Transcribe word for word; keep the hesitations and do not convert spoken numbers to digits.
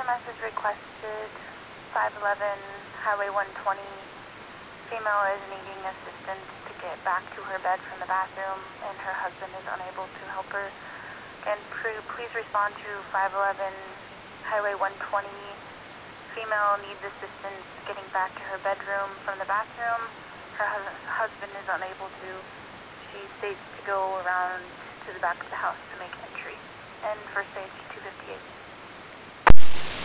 M S is requested five eleven Highway one twenty. Female is needing assistance to get back to her bed from the bathroom, and her husband is unable to help her. Again, please respond to five eleven Highway one twenty. Female needs assistance getting back to her bedroom from the bathroom. Her hu- husband is unable to. She states to go around to the back of the house to make entry. And first aid two fifty-eight.